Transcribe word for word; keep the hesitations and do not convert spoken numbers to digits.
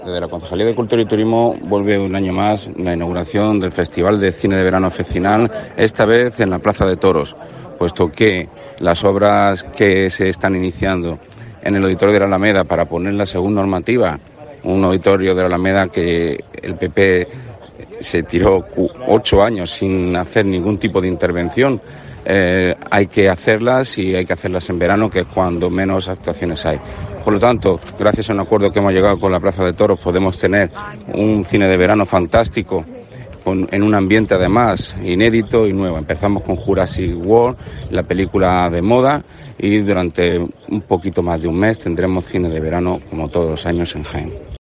Desde la Concejalía de Cultura y Turismo vuelve un año más la inauguración del Festival de Cine de Verano Fecinal, esta vez en la Plaza de Toros, puesto que las obras que se están iniciando en el Auditorio de la Alameda para ponerla según normativa, un auditorio de la Alameda que el P P se tiró ocho años sin hacer ningún tipo de intervención. Eh, hay que hacerlas y hay que hacerlas en verano, que es cuando menos actuaciones hay. Por lo tanto, gracias a un acuerdo que hemos llegado con la Plaza de Toros, podemos tener un cine de verano fantástico, con, en un ambiente además inédito y nuevo. Empezamos con Jurassic World, la película de moda, y durante un poquito más de un mes tendremos cine de verano como todos los años en Jaén.